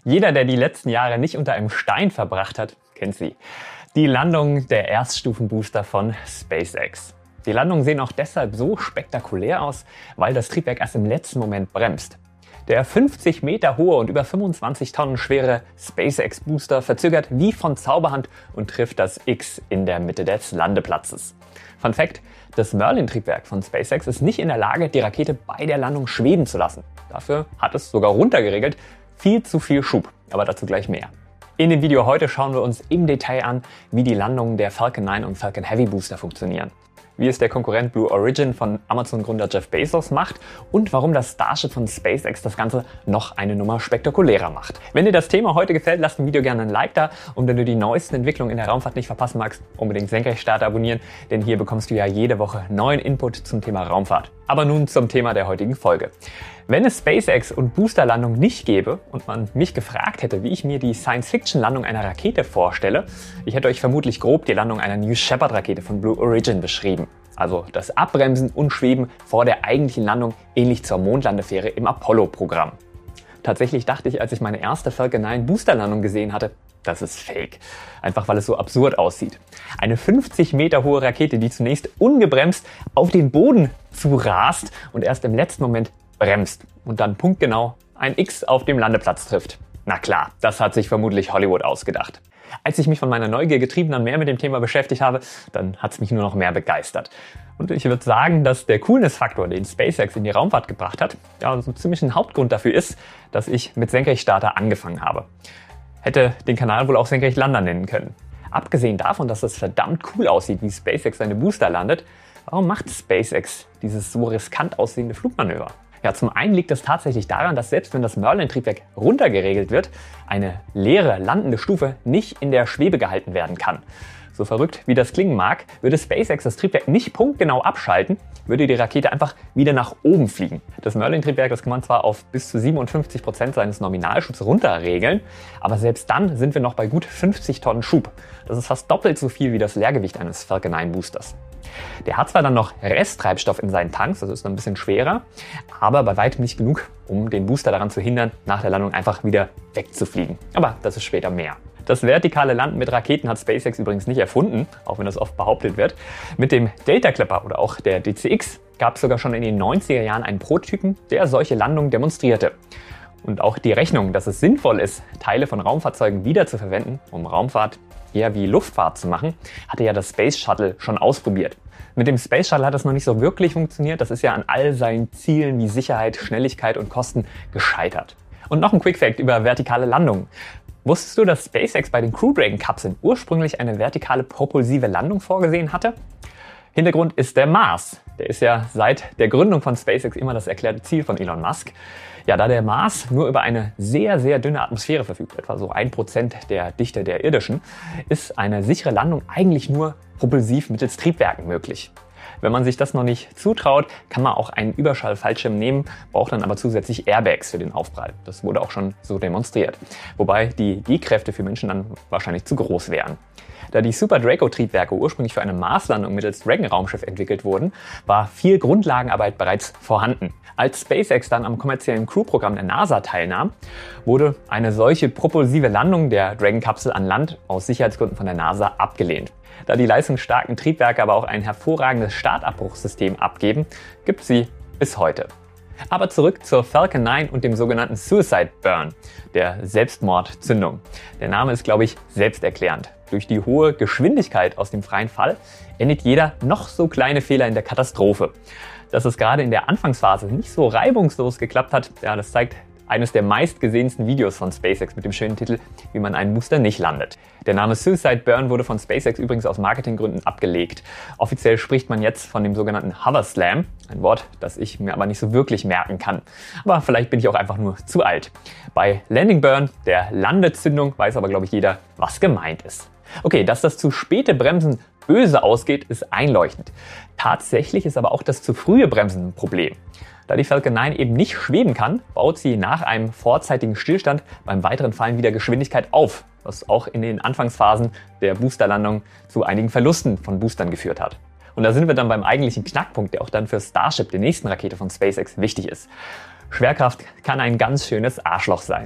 Jeder, der die letzten Jahre nicht unter einem Stein verbracht hat, kennt sie. Die Landung der Erststufenbooster von SpaceX. Die Landungen sehen auch deshalb so spektakulär aus, weil das Triebwerk erst im letzten Moment bremst. Der 50 Meter hohe und über 25 Tonnen schwere SpaceX-Booster verzögert wie von Zauberhand und trifft das X in der Mitte des Landeplatzes. Fun Fact: Das Merlin-Triebwerk von SpaceX ist nicht in der Lage, die Rakete bei der Landung schweben zu lassen. Dafür hat es sogar runtergeregelt. Viel zu viel Schub, aber dazu gleich mehr. In dem Video heute schauen wir uns im Detail an, wie die Landungen der Falcon 9 und Falcon Heavy Booster funktionieren, wie es der Konkurrent Blue Origin von Amazon-Gründer Jeff Bezos macht und warum das Starship von SpaceX das Ganze noch eine Nummer spektakulärer macht. Wenn dir das Thema heute gefällt, lass dem Video gerne ein Like da und wenn du die neuesten Entwicklungen in der Raumfahrt nicht verpassen magst, unbedingt Senkrechtstarter abonnieren, denn hier bekommst du ja jede Woche neuen Input zum Thema Raumfahrt. Aber nun zum Thema der heutigen Folge. Wenn es SpaceX und Boosterlandung nicht gäbe und man mich gefragt hätte, wie ich mir die Science-Fiction-Landung einer Rakete vorstelle, ich hätte euch vermutlich grob die Landung einer New Shepard-Rakete von Blue Origin beschrieben. Also das Abbremsen und Schweben vor der eigentlichen Landung, ähnlich zur Mondlandefähre im Apollo-Programm. Tatsächlich dachte ich, als ich meine erste Falcon 9 Boosterlandung gesehen hatte, das ist fake. Einfach weil es so absurd aussieht. Eine 50 Meter hohe Rakete, die zunächst ungebremst auf den Boden zurast und erst im letzten Moment bremst und dann punktgenau ein X auf dem Landeplatz trifft. Na klar, das hat sich vermutlich Hollywood ausgedacht. Als ich mich von meiner Neugier getrieben dann mehr mit dem Thema beschäftigt habe, dann hat es mich nur noch mehr begeistert. Und ich würde sagen, dass der Coolness-Faktor, den SpaceX in die Raumfahrt gebracht hat, ja so ziemlich ein Hauptgrund dafür ist, dass ich mit Senkrechtstarter angefangen habe. Hätte den Kanal wohl auch Senkrechtlander nennen können. Abgesehen davon, dass es verdammt cool aussieht, wie SpaceX seine Booster landet, warum macht SpaceX dieses so riskant aussehende Flugmanöver? Ja, zum einen liegt es tatsächlich daran, dass selbst wenn das Merlin-Triebwerk runtergeregelt wird, eine leere landende Stufe nicht in der Schwebe gehalten werden kann. So verrückt wie das klingen mag, würde SpaceX das Triebwerk nicht punktgenau abschalten, würde die Rakete einfach wieder nach oben fliegen. Das Merlin-Triebwerk, das kann man zwar auf bis zu 57% seines Nominalschubs runterregeln, aber selbst dann sind wir noch bei gut 50 Tonnen Schub. Das ist fast doppelt so viel wie das Leergewicht eines Falcon 9 Boosters. Der hat zwar dann noch Resttreibstoff in seinen Tanks, das ist ein bisschen schwerer, aber bei weitem nicht genug, um den Booster daran zu hindern, nach der Landung einfach wieder wegzufliegen. Aber das ist später mehr. Das vertikale Landen mit Raketen hat SpaceX übrigens nicht erfunden, auch wenn das oft behauptet wird. Mit dem Delta Clipper oder auch der DCX gab es sogar schon in den 90er Jahren einen Prototypen, der solche Landungen demonstrierte. Und auch die Rechnung, dass es sinnvoll ist, Teile von Raumfahrzeugen wiederzuverwenden, um Raumfahrt eher wie Luftfahrt zu machen, hatte ja das Space Shuttle schon ausprobiert. Mit dem Space Shuttle hat das noch nicht so wirklich funktioniert. Das ist ja an all seinen Zielen wie Sicherheit, Schnelligkeit und Kosten gescheitert. Und noch ein Quick Fact über vertikale Landungen. Wusstest du, dass SpaceX bei den Crew Dragon Kapseln ursprünglich eine vertikale propulsive Landung vorgesehen hatte? Hintergrund ist der Mars. Der ist ja seit der Gründung von SpaceX immer das erklärte Ziel von Elon Musk. Ja, da der Mars nur über eine sehr, sehr dünne Atmosphäre verfügt, etwa so 1% der Dichte der irdischen, ist eine sichere Landung eigentlich nur propulsiv mittels Triebwerken möglich. Wenn man sich das noch nicht zutraut, kann man auch einen Überschallfallschirm nehmen, braucht dann aber zusätzlich Airbags für den Aufprall. Das wurde auch schon so demonstriert. Wobei die G-Kräfte für Menschen dann wahrscheinlich zu groß wären. Da die Super Draco-Triebwerke ursprünglich für eine Marslandung mittels Dragon-Raumschiff entwickelt wurden, war viel Grundlagenarbeit bereits vorhanden. Als SpaceX dann am kommerziellen Crew-Programm der NASA teilnahm, wurde eine solche propulsive Landung der Dragon-Kapsel an Land aus Sicherheitsgründen von der NASA abgelehnt. Da die leistungsstarken Triebwerke aber auch ein hervorragendes Startabbruchssystem abgeben, gibt sie bis heute. Aber zurück zur Falcon 9 und dem sogenannten Suicide Burn, der Selbstmordzündung. Der Name ist, glaube ich, selbsterklärend. Durch die hohe Geschwindigkeit aus dem freien Fall endet jeder noch so kleine Fehler in der Katastrophe. Dass es gerade in der Anfangsphase nicht so reibungslos geklappt hat, ja, das zeigt eines der meistgesehensten Videos von SpaceX mit dem schönen Titel, wie man einen Booster nicht landet. Der Name Suicide Burn wurde von SpaceX übrigens aus Marketinggründen abgelegt. Offiziell spricht man jetzt von dem sogenannten Hover Slam, ein Wort, das ich mir aber nicht so wirklich merken kann. Aber vielleicht bin ich auch einfach nur zu alt. Bei Landing Burn, der Landezündung, weiß aber, glaube ich, jeder, was gemeint ist. Okay, dass das zu späte Bremsen böse ausgeht, ist einleuchtend. Tatsächlich ist aber auch das zu frühe Bremsen ein Problem. Da die Falcon 9 eben nicht schweben kann, baut sie nach einem vorzeitigen Stillstand beim weiteren Fallen wieder Geschwindigkeit auf, was auch in den Anfangsphasen der Boosterlandung zu einigen Verlusten von Boostern geführt hat. Und da sind wir dann beim eigentlichen Knackpunkt, der auch dann für Starship, der nächsten Rakete von SpaceX, wichtig ist. Schwerkraft kann ein ganz schönes Arschloch sein.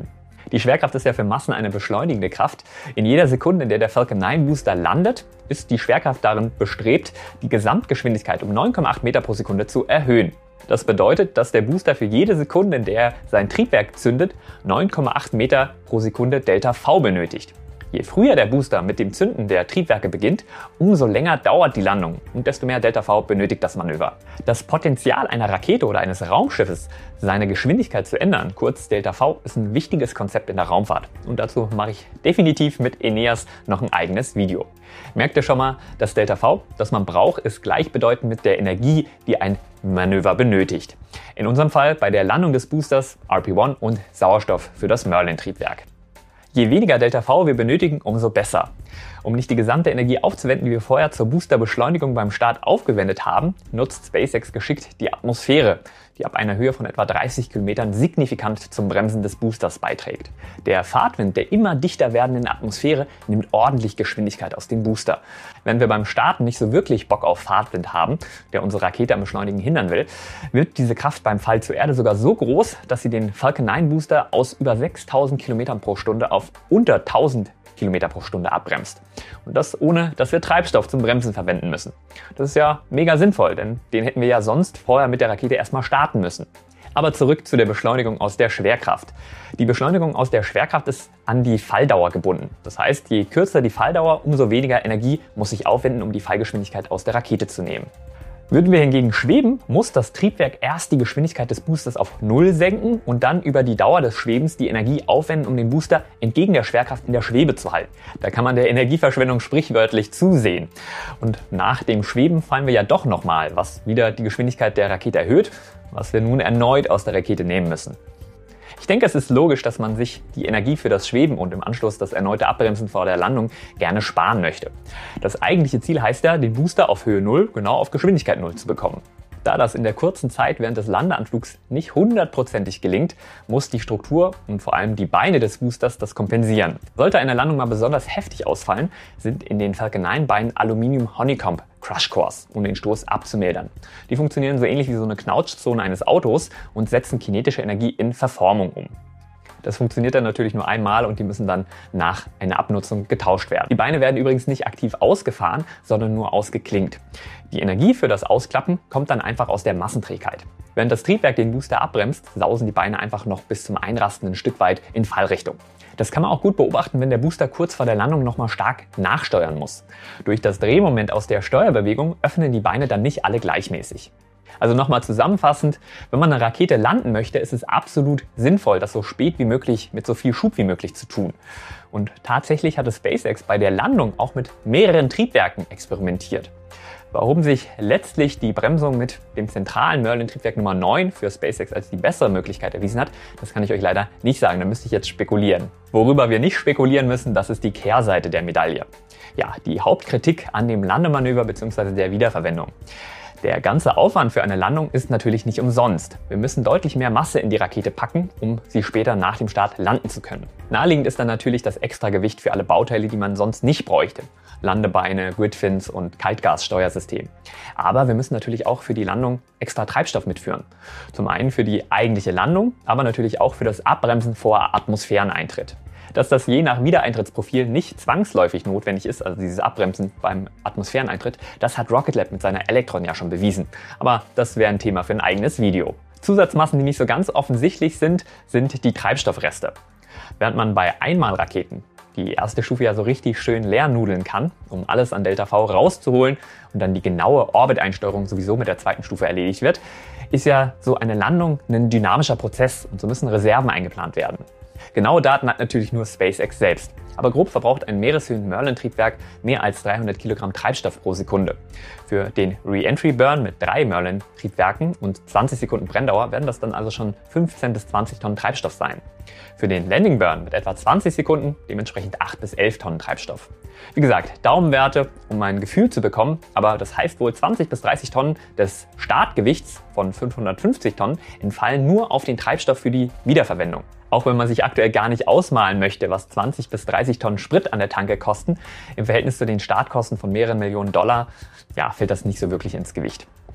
Die Schwerkraft ist ja für Massen eine beschleunigende Kraft. In jeder Sekunde, in der der Falcon 9 Booster landet, ist die Schwerkraft darin bestrebt, die Gesamtgeschwindigkeit um 9,8 Meter pro Sekunde zu erhöhen. Das bedeutet, dass der Booster für jede Sekunde, in der er sein Triebwerk zündet, 9,8 Meter pro Sekunde Delta V benötigt. Je früher der Booster mit dem Zünden der Triebwerke beginnt, umso länger dauert die Landung und desto mehr Delta V benötigt das Manöver. Das Potenzial einer Rakete oder eines Raumschiffes, seine Geschwindigkeit zu ändern, kurz Delta V, ist ein wichtiges Konzept in der Raumfahrt. Und dazu mache ich definitiv mit Eneas noch ein eigenes Video. Merkt ihr schon mal, das Delta V, das man braucht, ist gleichbedeutend mit der Energie, die ein Manöver benötigt. In unserem Fall bei der Landung des Boosters RP-1 und Sauerstoff für das Merlin-Triebwerk. Je weniger Delta V wir benötigen, umso besser. Um nicht die gesamte Energie aufzuwenden, die wir vorher zur Boosterbeschleunigung beim Start aufgewendet haben, nutzt SpaceX geschickt die Atmosphäre, die ab einer Höhe von etwa 30 Kilometern signifikant zum Bremsen des Boosters beiträgt. Der Fahrtwind der immer dichter werdenden Atmosphäre nimmt ordentlich Geschwindigkeit aus dem Booster. Wenn wir beim Starten nicht so wirklich Bock auf Fahrtwind haben, der unsere Rakete am Beschleunigen hindern will, wird diese Kraft beim Fall zur Erde sogar so groß, dass sie den Falcon 9 Booster aus über 6000 Kilometern pro Stunde auf unter 1000 Kilometer pro Stunde abbremst. Und das ohne, dass wir Treibstoff zum Bremsen verwenden müssen. Das ist ja mega sinnvoll, denn den hätten wir ja sonst vorher mit der Rakete erstmal starten müssen. Aber zurück zu der Beschleunigung aus der Schwerkraft. Die Beschleunigung aus der Schwerkraft ist an die Falldauer gebunden. Das heißt, je kürzer die Falldauer, umso weniger Energie muss sich aufwenden, um die Fallgeschwindigkeit aus der Rakete zu nehmen. Würden wir hingegen schweben, muss das Triebwerk erst die Geschwindigkeit des Boosters auf 0 senken und dann über die Dauer des Schwebens die Energie aufwenden, um den Booster entgegen der Schwerkraft in der Schwebe zu halten. Da kann man der Energieverschwendung sprichwörtlich zusehen. Und nach dem Schweben fallen wir ja doch nochmal, was wieder die Geschwindigkeit der Rakete erhöht, was wir nun erneut aus der Rakete nehmen müssen. Ich denke, es ist logisch, dass man sich die Energie für das Schweben und im Anschluss das erneute Abbremsen vor der Landung gerne sparen möchte. Das eigentliche Ziel heißt ja, den Booster auf Höhe 0 genau auf Geschwindigkeit 0 zu bekommen. Da das in der kurzen Zeit während des Landeanflugs nicht hundertprozentig gelingt, muss die Struktur und vor allem die Beine des Boosters das kompensieren. Sollte eine Landung mal besonders heftig ausfallen, sind in den Falcon 9 Beinen Aluminium Honeycomb Crush Cores, um den Stoß abzumildern. Die funktionieren so ähnlich wie so eine Knautschzone eines Autos und setzen kinetische Energie in Verformung um. Das funktioniert dann natürlich nur einmal und die müssen dann nach einer Abnutzung getauscht werden. Die Beine werden übrigens nicht aktiv ausgefahren, sondern nur ausgeklinkt. Die Energie für das Ausklappen kommt dann einfach aus der Massenträgheit. Während das Triebwerk den Booster abbremst, sausen die Beine einfach noch bis zum Einrasten ein Stück weit in Fallrichtung. Das kann man auch gut beobachten, wenn der Booster kurz vor der Landung nochmal stark nachsteuern muss. Durch das Drehmoment aus der Steuerbewegung öffnen die Beine dann nicht alle gleichmäßig. Also nochmal zusammenfassend, wenn man eine Rakete landen möchte, ist es absolut sinnvoll, das so spät wie möglich mit so viel Schub wie möglich zu tun. Und tatsächlich hatte SpaceX bei der Landung auch mit mehreren Triebwerken experimentiert. Warum sich letztlich die Bremsung mit dem zentralen Merlin-Triebwerk Nummer 9 für SpaceX als die bessere Möglichkeit erwiesen hat, das kann ich euch leider nicht sagen, da müsste ich jetzt spekulieren. Worüber wir nicht spekulieren müssen, das ist die Kehrseite der Medaille. Ja, die Hauptkritik an dem Landemanöver bzw. der Wiederverwendung. Der ganze Aufwand für eine Landung ist natürlich nicht umsonst. Wir müssen deutlich mehr Masse in die Rakete packen, um sie später nach dem Start landen zu können. Naheliegend ist dann natürlich das Extragewicht für alle Bauteile, die man sonst nicht bräuchte. Landebeine, Gridfins und Kaltgassteuersystem. Aber wir müssen natürlich auch für die Landung extra Treibstoff mitführen. Zum einen für die eigentliche Landung, aber natürlich auch für das Abbremsen vor Atmosphäreneintritt. Dass das je nach Wiedereintrittsprofil nicht zwangsläufig notwendig ist, also dieses Abbremsen beim Atmosphäreneintritt, das hat Rocket Lab mit seiner Electron ja schon bewiesen. Aber das wäre ein Thema für ein eigenes Video. Zusatzmassen, die nicht so ganz offensichtlich sind, sind die Treibstoffreste. Während man bei Einmalraketen die erste Stufe ja so richtig schön leer nudeln kann, um alles an Delta V rauszuholen und dann die genaue Orbiteinsteuerung sowieso mit der zweiten Stufe erledigt wird, ist ja so eine Landung ein dynamischer Prozess und so müssen Reserven eingeplant werden. Genaue Daten hat natürlich nur SpaceX selbst. Aber grob verbraucht ein Meereshöhen-Merlin-Triebwerk mehr als 300 Kilogramm Treibstoff pro Sekunde. Für den Re-Entry-Burn mit 3 Merlin-Triebwerken und 20 Sekunden Brenndauer werden das dann also schon 15 bis 20 Tonnen Treibstoff sein. Für den Landing-Burn mit etwa 20 Sekunden dementsprechend 8 bis 11 Tonnen Treibstoff. Wie gesagt, Daumenwerte, um ein Gefühl zu bekommen, aber das heißt wohl 20 bis 30 Tonnen des Startgewichts von 550 Tonnen entfallen nur auf den Treibstoff für die Wiederverwendung. Auch wenn man sich aktuell gar nicht ausmalen möchte, was 20 bis 30 Tonnen Sprit an der Tanke kosten, im Verhältnis zu den Startkosten von mehreren Millionen $, ja, fällt das nicht so wirklich ins Gewicht.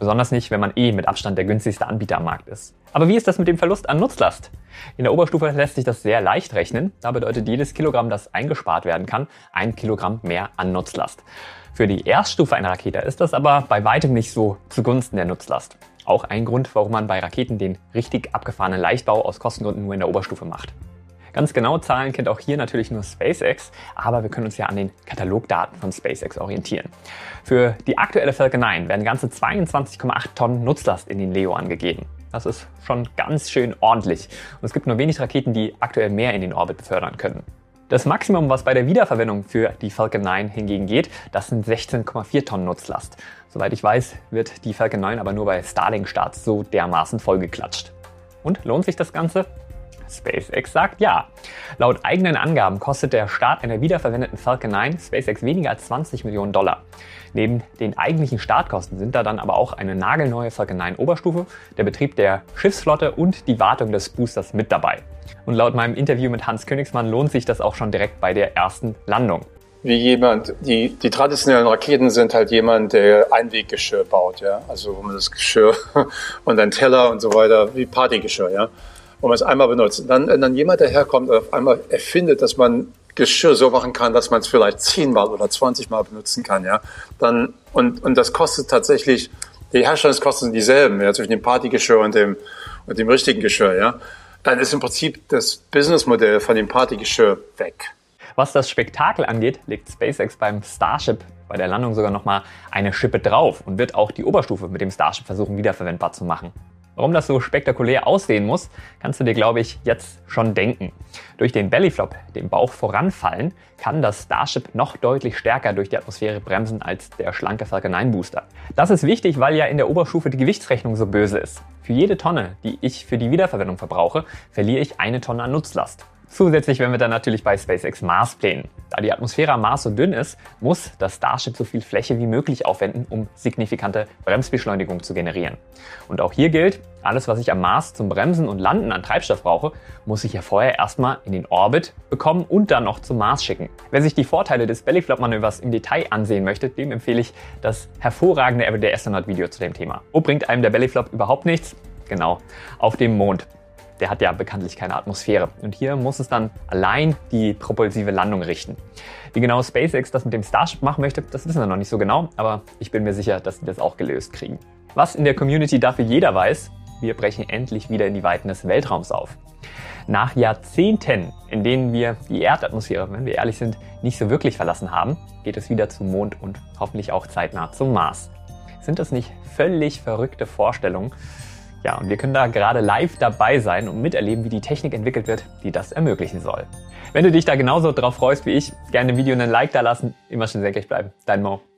Besonders nicht, wenn man mit Abstand der günstigste Anbieter am Markt ist. Aber wie ist das mit dem Verlust an Nutzlast? In der Oberstufe lässt sich das sehr leicht rechnen. Da bedeutet jedes Kilogramm, das eingespart werden kann, 1 Kilogramm mehr an Nutzlast. Für die Erststufe einer Rakete ist das aber bei weitem nicht so zugunsten der Nutzlast. Auch ein Grund, warum man bei Raketen den richtig abgefahrenen Leichtbau aus Kostengründen nur in der Oberstufe macht. Ganz genaue Zahlen kennt auch hier natürlich nur SpaceX, aber wir können uns ja an den Katalogdaten von SpaceX orientieren. Für die aktuelle Falcon 9 werden ganze 22,8 Tonnen Nutzlast in den LEO angegeben. Das ist schon ganz schön ordentlich. Und es gibt nur wenig Raketen, die aktuell mehr in den Orbit befördern können. Das Maximum, was bei der Wiederverwendung für die Falcon 9 hingegen geht, das sind 16,4 Tonnen Nutzlast. Soweit ich weiß, wird die Falcon 9 aber nur bei Starlink-Starts so dermaßen vollgeklatscht. Und lohnt sich das Ganze? SpaceX sagt ja. Laut eigenen Angaben kostet der Start einer wiederverwendeten Falcon 9 SpaceX weniger als $20 Millionen. Neben den eigentlichen Startkosten sind da dann aber auch eine nagelneue Falcon 9 Oberstufe, der Betrieb der Schiffsflotte und die Wartung des Boosters mit dabei. Und laut meinem Interview mit Hans Königsmann lohnt sich das auch schon direkt bei der ersten Landung. Wie jemand, die traditionellen Raketen sind halt jemand, der Einweggeschirr baut, ja. Also wo man das Geschirr und ein Teller und so weiter, wie Partygeschirr, ja. Und man es einmal benutzt. Dann jemand daherkommt und auf einmal erfindet, dass man Geschirr so machen kann, dass man es vielleicht 10-mal oder 20-mal benutzen kann, ja. Und das kostet tatsächlich, die Herstellungskosten sind dieselben, ja, zwischen dem Partygeschirr und dem richtigen Geschirr, ja. Dann ist im Prinzip das Businessmodell von dem Partygeschirr weg. Was das Spektakel angeht, legt SpaceX beim Starship bei der Landung sogar nochmal eine Schippe drauf und wird auch die Oberstufe mit dem Starship versuchen wiederverwendbar zu machen. Warum das so spektakulär aussehen muss, kannst du dir, glaube ich, jetzt schon denken. Durch den Bellyflop, dem Bauch voranfallen, kann das Starship noch deutlich stärker durch die Atmosphäre bremsen als der schlanke Falcon 9 Booster. Das ist wichtig, weil ja in der Oberstufe die Gewichtsrechnung so böse ist. Für jede Tonne, die ich für die Wiederverwendung verbrauche, verliere ich 1 Tonne an Nutzlast. Zusätzlich wären wir dann natürlich bei SpaceX Mars-Plänen. Da die Atmosphäre am Mars so dünn ist, muss das Starship so viel Fläche wie möglich aufwenden, um signifikante Bremsbeschleunigung zu generieren. Und auch hier gilt, alles, was ich am Mars zum Bremsen und Landen an Treibstoff brauche, muss ich ja vorher erstmal in den Orbit bekommen und dann noch zum Mars schicken. Wer sich die Vorteile des Bellyflop-Manövers im Detail ansehen möchte, dem empfehle ich das hervorragende Everyday Astronaut Video zu dem Thema. Wo bringt einem der Bellyflop überhaupt nichts? Genau, auf dem Mond. Der hat ja bekanntlich keine Atmosphäre. Und hier muss es dann allein die propulsive Landung richten. Wie genau SpaceX das mit dem Starship machen möchte, das wissen wir noch nicht so genau, aber ich bin mir sicher, dass sie das auch gelöst kriegen. Was in der Community dafür jeder weiß, wir brechen endlich wieder in die Weiten des Weltraums auf. Nach Jahrzehnten, in denen wir die Erdatmosphäre, wenn wir ehrlich sind, nicht so wirklich verlassen haben, geht es wieder zum Mond und hoffentlich auch zeitnah zum Mars. Sind das nicht völlig verrückte Vorstellungen? Ja, und wir können da gerade live dabei sein und miterleben, wie die Technik entwickelt wird, die das ermöglichen soll. Wenn du dich da genauso drauf freust wie ich, gerne dem Video einen Like da lassen. Immer schön senkrecht bleiben. Dein Mo.